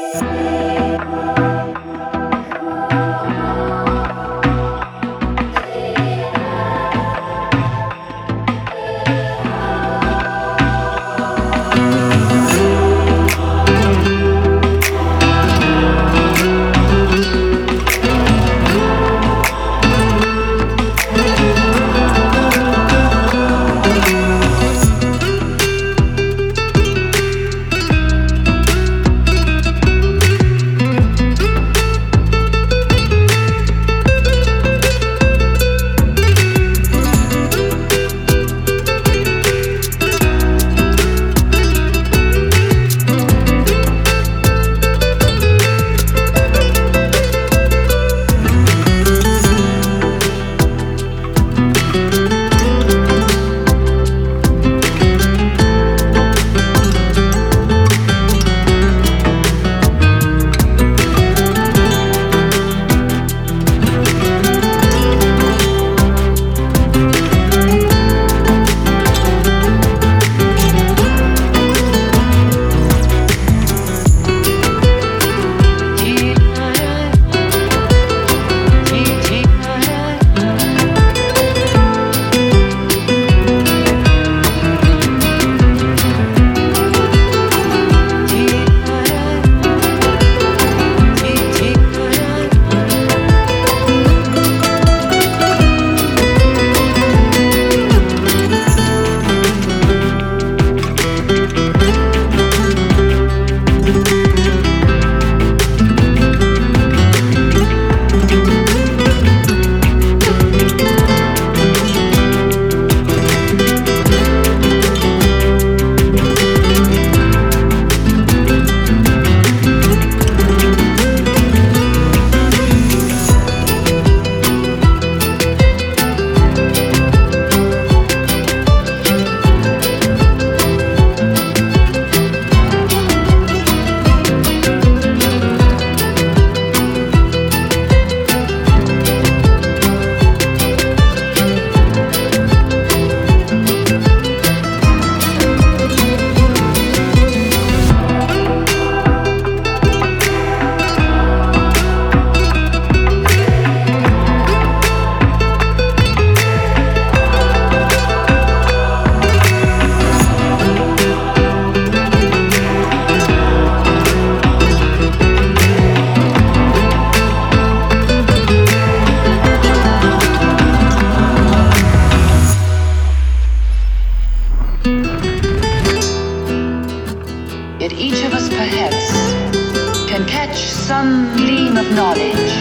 some gleam of knowledge,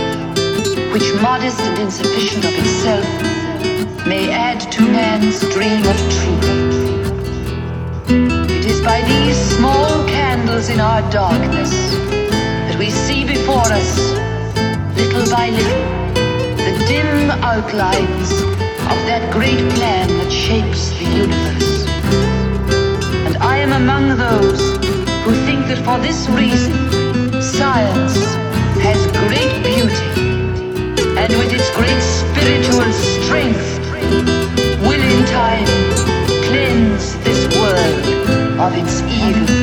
which modest and insufficient of itself may add to man's dream of truth. It is by these small candles in our darkness that we see before us, little by little, the dim outlines of that great plan that shapes the universe. And I am among those who think that for this reason, science has great beauty, and with its great spiritual strength, will in time cleanse this world of its evil.